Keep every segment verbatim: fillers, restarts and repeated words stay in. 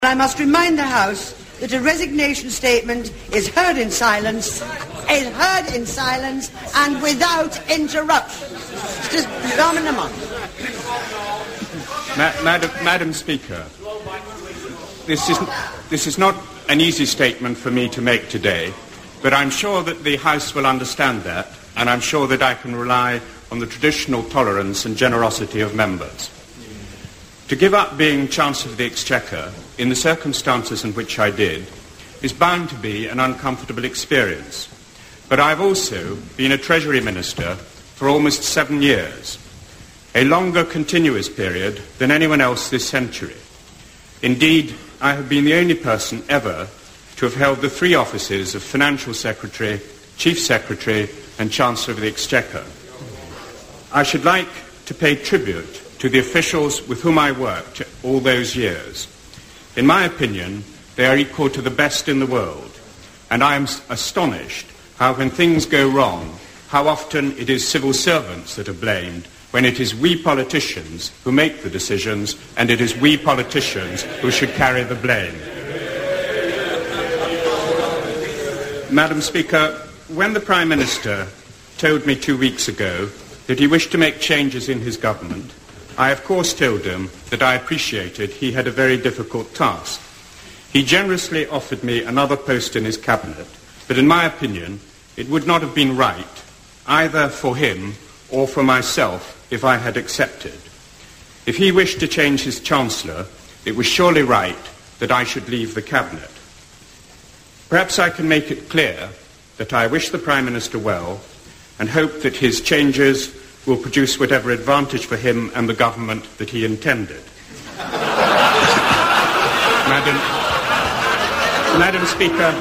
I must remind the House that a resignation statement is heard in silence, is heard in silence and without interruption. Just Ma- Madam, Madam Speaker, this is, this is not an easy statement for me to make today, but I'm sure that the House will understand that, and I'm sure that I can rely on the traditional tolerance and generosity of members. To give up being Chancellor of the Exchequer, in the circumstances in which I did, is bound to be an uncomfortable experience. But I've also been a Treasury Minister for almost seven years, a longer continuous period than anyone else this century. Indeed, I have been the only person ever to have held the three offices of Financial Secretary, Chief Secretary and Chancellor of the Exchequer. I should like to pay tribute to the officials with whom I worked all those years. In my opinion, they are equal to the best in the world, and I am astonished how when things go wrong, how often it is civil servants that are blamed, when it is we politicians who make the decisions, and it is we politicians who should carry the blame. Madam Speaker, when the Prime Minister told me two weeks ago that he wished to make changes in his government, I of course told him that I appreciated he had a very difficult task. He generously offered me another post in his cabinet, but in my opinion, it would not have been right, either for him or for myself, if I had accepted. If he wished to change his Chancellor, it was surely right that I should leave the cabinet. Perhaps I can make it clear that I wish the Prime Minister well and hope that his changes will produce whatever advantage for him and the government that he intended. Madam, Madam Speaker,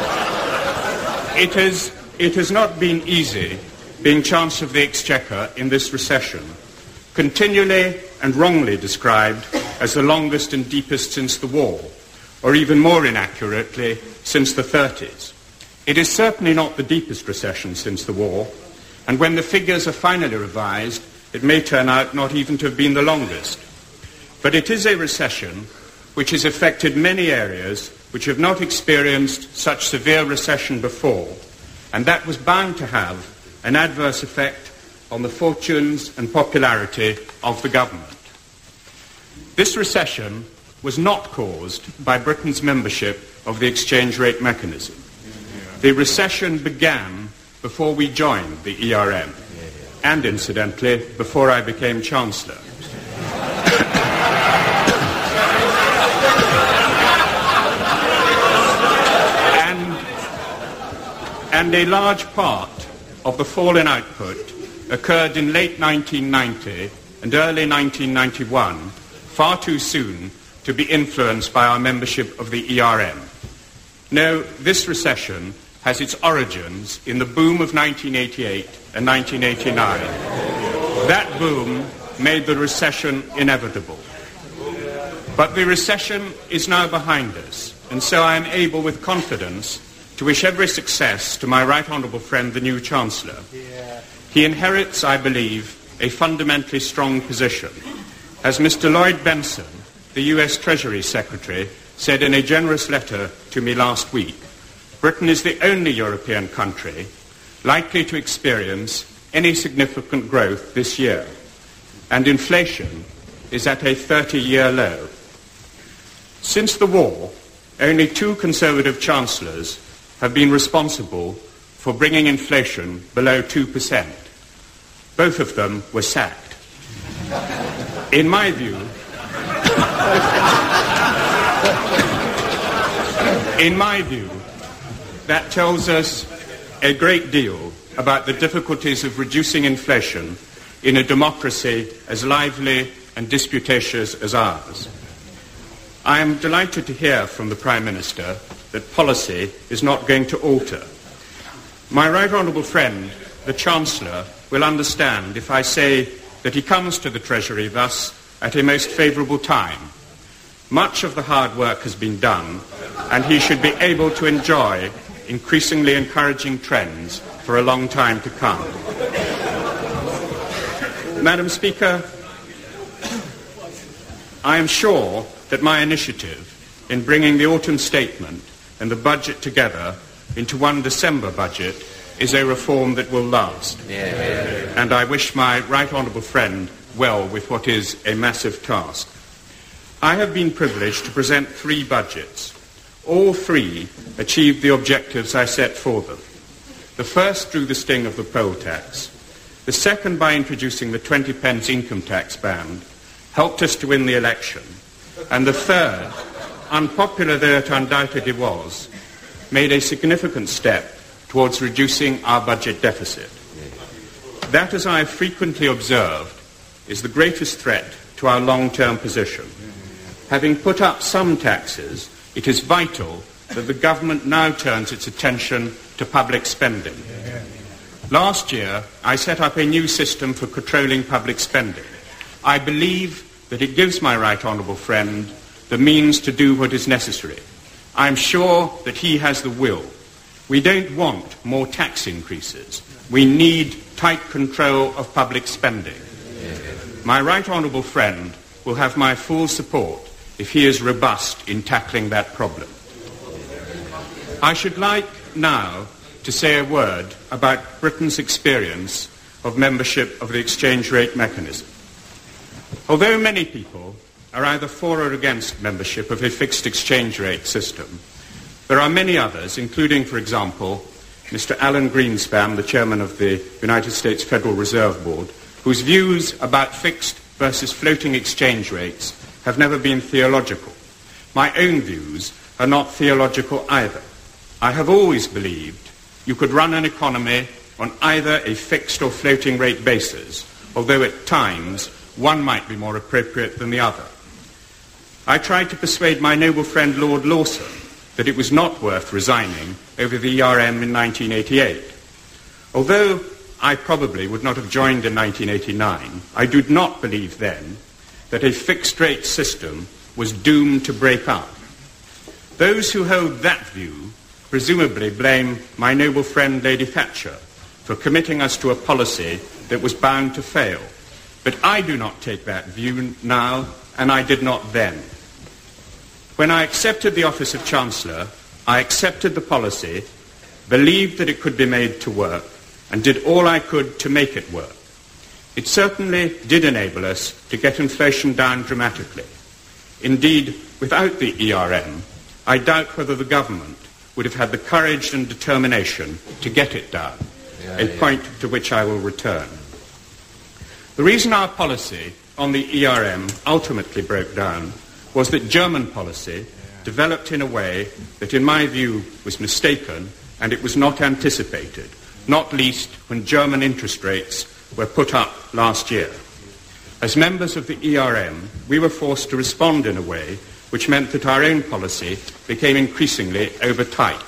it has, it has not been easy being Chancellor of the Exchequer in this recession, continually and wrongly described as the longest and deepest since the war, or even more inaccurately, since the thirties. It is certainly not the deepest recession since the war, and when the figures are finally revised, it may turn out not even to have been the longest. But it is a recession which has affected many areas which have not experienced such severe recession before, and that was bound to have an adverse effect on the fortunes and popularity of the government. This recession was not caused by Britain's membership of the exchange rate mechanism. The recession began before we joined the E R M, and incidentally, before I became Chancellor. and, and a large part of the fall in output occurred in late nineteen ninety and early nineteen ninety-one, far too soon to be influenced by our membership of the E R M. No, this recession has its origins in the boom of nineteen eighty-eight and nineteen eighty-nine. That boom made the recession inevitable. But the recession is now behind us, and so I am able with confidence to wish every success to my right honourable friend, the new Chancellor. He inherits, I believe, a fundamentally strong position. As Mister Lloyd Benson, the U S Treasury Secretary, said in a generous letter to me last week, Britain is the only European country likely to experience any significant growth this year, and inflation is at a thirty-year low. Since the war, only two Conservative Chancellors have been responsible for bringing inflation below two percent. Both of them were sacked. In my view, in my view, that tells us a great deal about the difficulties of reducing inflation in a democracy as lively and disputatious as ours. I am delighted to hear from the Prime Minister that policy is not going to alter. My right honourable friend, the Chancellor, will understand if I say that he comes to the Treasury thus at a most favourable time. Much of the hard work has been done, and he should be able to enjoy increasingly encouraging trends for a long time to come. Madam Speaker, I am sure that my initiative in bringing the autumn statement and the budget together into one December budget is a reform that will last. Yeah. And I wish my right honourable friend well with what is a massive task. I have been privileged to present three budgets. All three achieved the objectives I set for them. The first drew the sting of the poll tax. The second, by introducing the twenty pence income tax band, helped us to win the election. And the third, unpopular though it undoubtedly was, made a significant step towards reducing our budget deficit. That, as I have frequently observed, is the greatest threat to our long-term position. Having put up some taxes, it is vital that the government now turns its attention to public spending. Last year, I set up a new system for controlling public spending. I believe that it gives my right honourable friend the means to do what is necessary. I am sure that he has the will. We don't want more tax increases. We need tight control of public spending. My right honourable friend will have my full support if he is robust in tackling that problem. I should like now to say a word about Britain's experience of membership of the exchange rate mechanism. Although many people are either for or against membership of a fixed exchange rate system, there are many others, including, for example, Mister Alan Greenspan, the chairman of the United States Federal Reserve Board, whose views about fixed versus floating exchange rates have never been theological. My own views are not theological either. I have always believed you could run an economy on either a fixed or floating rate basis, although at times one might be more appropriate than the other. I tried to persuade my noble friend Lord Lawson that it was not worth resigning over the E R M in nineteen eighty-eight. Although I probably would not have joined in nineteen eighty-nine, I did not believe then that a fixed-rate system was doomed to break up. Those who hold that view presumably blame my noble friend Lady Thatcher for committing us to a policy that was bound to fail. But I do not take that view now, and I did not then. When I accepted the office of Chancellor, I accepted the policy, believed that it could be made to work, and did all I could to make it work. It certainly did enable us to get inflation down dramatically. Indeed, without the E R M, I doubt whether the government would have had the courage and determination to get it down, yeah, a yeah. point to which I will return. The reason our policy on the E R M ultimately broke down was that German policy developed in a way that, in my view, was mistaken, and it was not anticipated, not least when German interest rates were put up last year. As members of the E R M, we were forced to respond in a way which meant that our own policy became increasingly over-tight.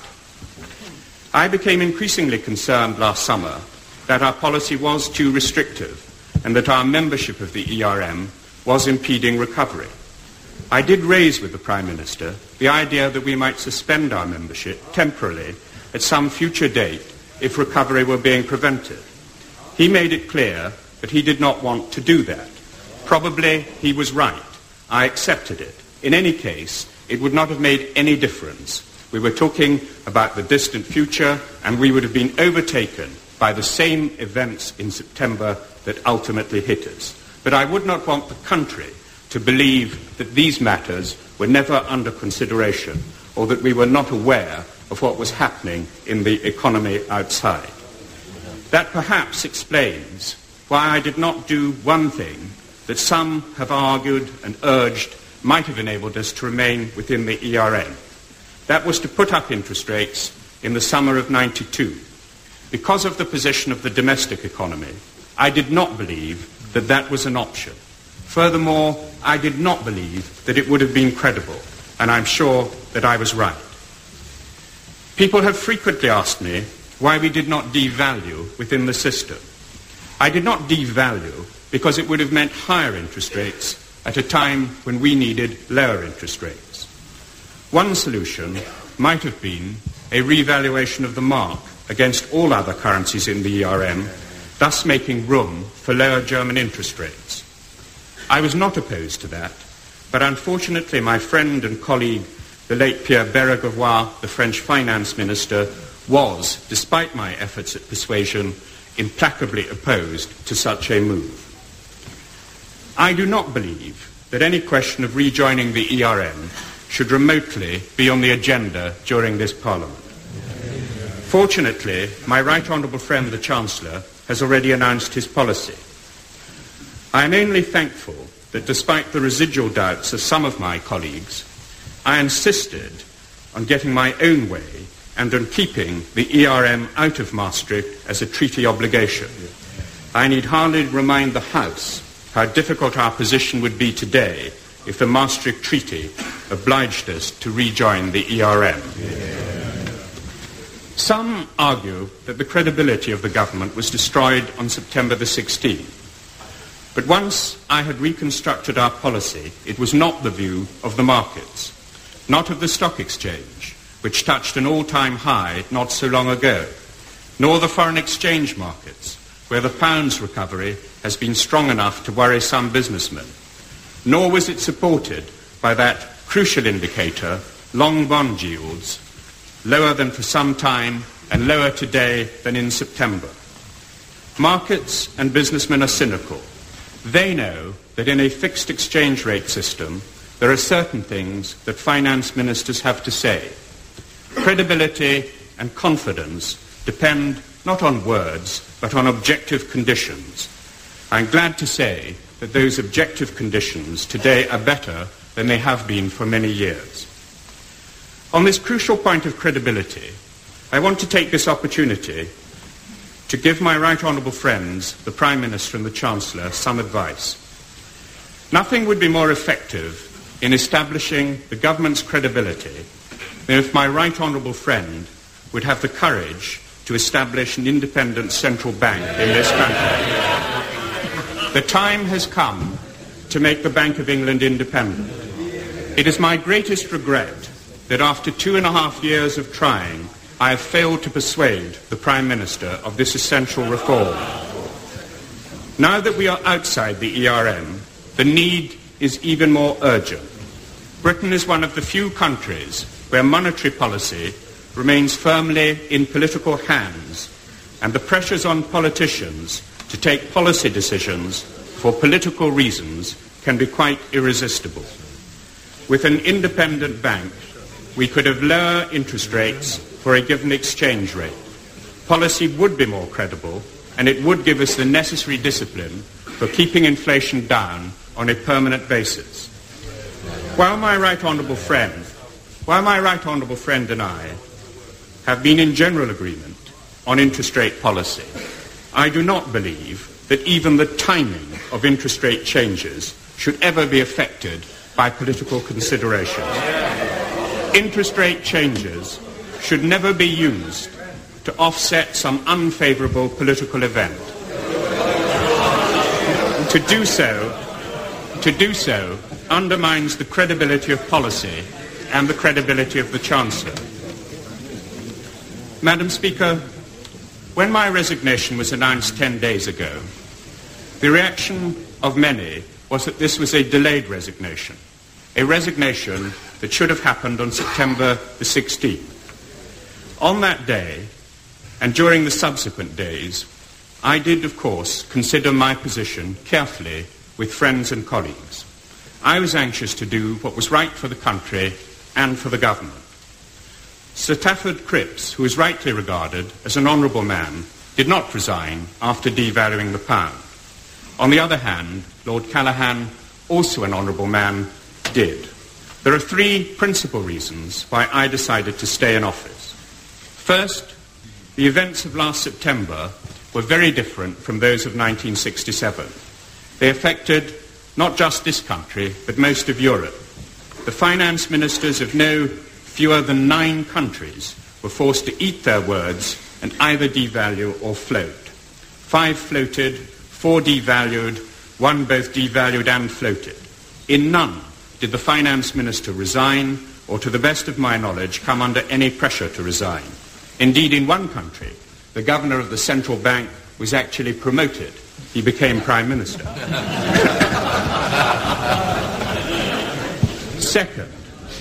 I became increasingly concerned last summer that our policy was too restrictive and that our membership of the E R M was impeding recovery. I did raise with the Prime Minister the idea that we might suspend our membership temporarily at some future date if recovery were being prevented. He made it clear that he did not want to do that. Probably he was right. I accepted it. In any case, it would not have made any difference. We were talking about the distant future, and we would have been overtaken by the same events in September that ultimately hit us. But I would not want the country to believe that these matters were never under consideration, or that we were not aware of what was happening in the economy outside. That perhaps explains why I did not do one thing that some have argued and urged might have enabled us to remain within the E R M. That was to put up interest rates in the summer of ninety-two. Because of the position of the domestic economy, I did not believe that that was an option. Furthermore, I did not believe that it would have been credible, and I'm sure that I was right. People have frequently asked me why we did not devalue within the system. I did not devalue because it would have meant higher interest rates at a time when we needed lower interest rates. One solution might have been a revaluation of the mark against all other currencies in the E R M, thus making room for lower German interest rates. I was not opposed to that, but unfortunately my friend and colleague the late Pierre Bérégovoy, the French finance minister, was, despite my efforts at persuasion, implacably opposed to such a move. I do not believe that any question of rejoining the E R M should remotely be on the agenda during this Parliament. Fortunately, my right honourable friend, the Chancellor, has already announced his policy. I am only thankful that despite the residual doubts of some of my colleagues, I insisted on getting my own way and on keeping the E R M out of Maastricht as a treaty obligation. I need hardly remind the House how difficult our position would be today if the Maastricht Treaty obliged us to rejoin the E R M. Some argue that the credibility of the government was destroyed on September the sixteenth. But once I had reconstructed our policy, it was not the view of the markets, not of the stock exchange, which touched an all-time high not so long ago, nor the foreign exchange markets, where the pound's recovery has been strong enough to worry some businessmen, nor was it supported by that crucial indicator, long bond yields, lower than for some time and lower today than in September. Markets and businessmen are cynical. They know that in a fixed exchange rate system, there are certain things that finance ministers have to say. Credibility and confidence depend not on words, but on objective conditions. I'm glad to say that those objective conditions today are better than they have been for many years. On this crucial point of credibility, I want to take this opportunity to give my right honourable friends, the Prime Minister and the Chancellor, some advice. Nothing would be more effective in establishing the government's credibility than if my right honourable friend would have the courage to establish an independent central bank in this country. The time has come to make the Bank of England independent. It is my greatest regret that after two and a half years of trying, I have failed to persuade the Prime Minister of this essential reform. Now that we are outside the E R M, the need is even more urgent. Britain is one of the few countries where monetary policy remains firmly in political hands, and the pressures on politicians to take policy decisions for political reasons can be quite irresistible. With an independent bank, we could have lower interest rates for a given exchange rate. Policy would be more credible, and it would give us the necessary discipline for keeping inflation down on a permanent basis. While my right honourable friend, while my right honourable friend and I have been in general agreement on interest rate policy, I do not believe that even the timing of interest rate changes should ever be affected by political considerations. Interest rate changes should never be used to offset some unfavourable political event. To do so, to do so undermines the credibility of policy and the credibility of the Chancellor. Madam Speaker, when my resignation was announced ten days ago, the reaction of many was that this was a delayed resignation, a resignation that should have happened on September the sixteenth. On that day, and during the subsequent days, I did, of course, consider my position carefully with friends and colleagues. I was anxious to do what was right for the country and for the government. Sir Stafford Cripps, who is rightly regarded as an honourable man, did not resign after devaluing the pound. On the other hand, Lord Callaghan, also an honourable man, did. There are three principal reasons why I decided to stay in office. First, the events of last September were very different from those of nineteen sixty-seven. They affected not just this country, but most of Europe. The finance ministers of no fewer than nine countries were forced to eat their words and either devalue or float. Five floated, four devalued, one both devalued and floated. In none did the finance minister resign, or to the best of my knowledge, come under any pressure to resign. Indeed, in one country, the governor of the central bank was actually promoted. He became prime minister. Second,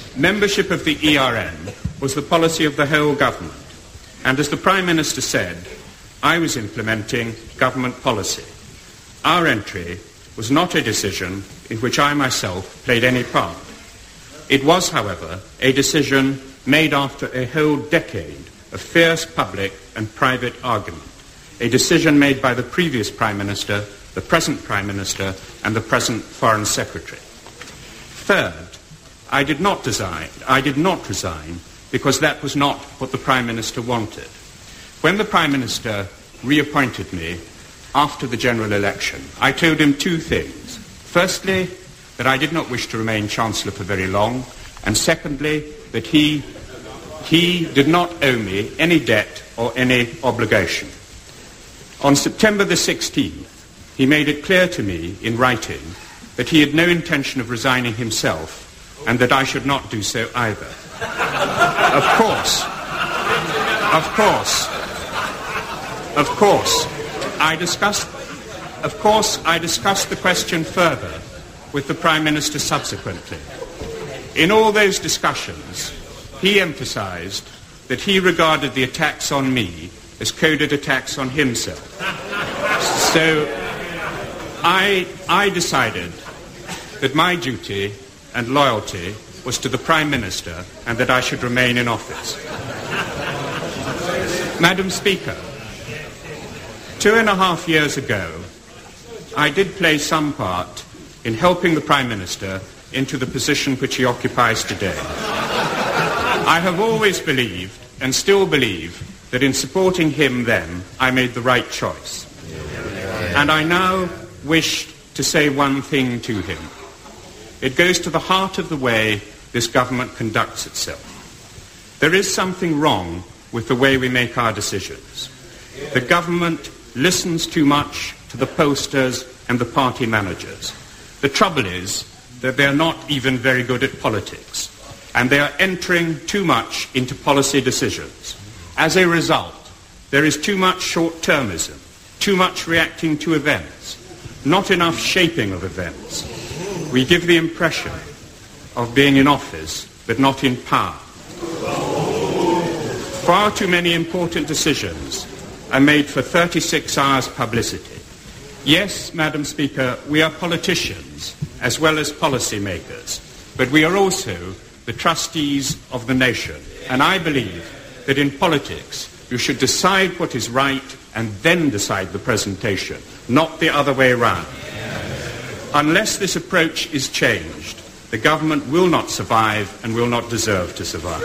membership of the E R N was the policy of the whole government. And as the Prime Minister said, I was implementing government policy. Our entry was not a decision in which I myself played any part. It was, however, a decision made after a whole decade of fierce public and private argument, a decision made by the previous Prime Minister, the present Prime Minister, and the present Foreign Secretary. Third, I did not resign, I did not resign because that was not what the Prime Minister wanted. When the Prime Minister reappointed me after the general election, I told him two things. Firstly, that I did not wish to remain Chancellor for very long, and secondly, that he, he did not owe me any debt or any obligation. On September the sixteenth, he made it clear to me in writing that he had no intention of resigning himself and that I should not do so either. Of course, of course, of course, I discussed, of course, I discussed the question further with the Prime Minister subsequently. In all those discussions, he emphasized that he regarded the attacks on me as coded attacks on himself. So I, I decided that my duty and loyalty was to the Prime Minister and that I should remain in office. Madam Speaker, two and a half years ago, I did play some part in helping the Prime Minister into the position which he occupies today. I have always believed, and still believe, that in supporting him then, I made the right choice. And I now wish to say one thing to him. It goes to the heart of the way this government conducts itself. There is something wrong with the way we make our decisions. The government listens too much to the pollsters and the party managers. The trouble is that they're not even very good at politics, and they are entering too much into policy decisions. As a result, there is too much short-termism, too much reacting to events, not enough shaping of events. We give the impression of being in office, but not in power. Far too many important decisions are made for thirty-six hours publicity. Yes, Madam Speaker, we are politicians as well as policymakers, but we are also the trustees of the nation. And I believe that in politics you should decide what is right and then decide the presentation, not the other way around. Unless this approach is changed, the government will not survive and will not deserve to survive.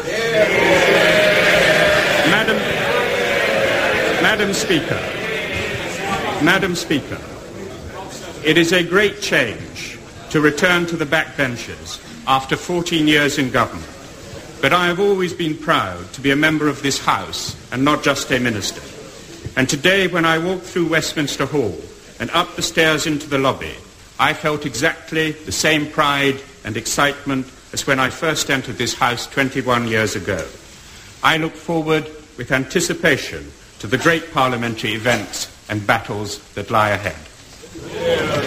Madam, Madam Speaker, Madam Speaker, it is a great change to return to the backbenches after fourteen years in government. But I have always been proud to be a member of this House and not just a minister. And today, when I walked through Westminster Hall and up the stairs into the lobby, I felt exactly the same pride and excitement as when I first entered this House twenty-one years ago. I look forward with anticipation to the great parliamentary events and battles that lie ahead.